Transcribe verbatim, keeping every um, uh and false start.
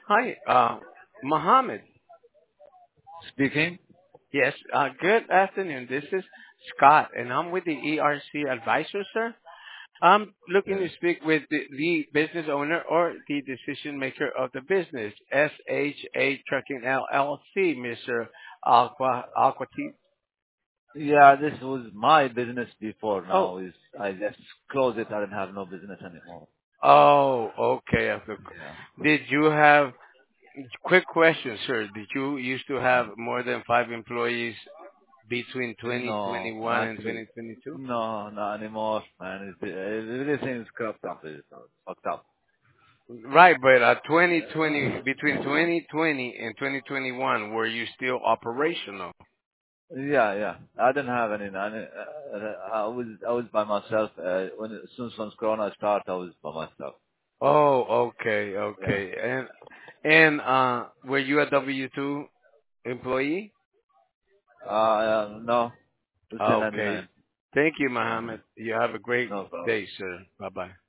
Hi, uh, Mohammed. Speaking. Yes, uh, good afternoon. This is Scott, and I'm with the E R C advisor, sir. I'm looking Yeah. to speak with the, the business owner or the decision maker of the business, S H A Trucking L L C, Mister Aqua Aquati. Yeah, this was my business before. Oh, Now is I just close it. I don't have no business anymore. oh, okay. I forgot. Yeah. Did you have quick question, sir? Did you used to have Mm. more than five employees between No, twenty twenty-one and actually, twenty twenty-two? no, not anymore, man. It's, everything is cropped up. It's fucked up. Right, but uh, twenty twenty between twenty twenty and twenty twenty-one, were you still operational? Yeah, yeah. I didn't have any. I, didn't- uh, I was I was by myself. Uh, when as soon as once Corona started, I was by myself. Oh, okay, Yeah. okay. And and uh were you a W two employee? Uh, uh no, it's ten ninety Okay. nine. Thank you, Yeah, Mohammed. You have a great no problem. day, sir. Bye bye.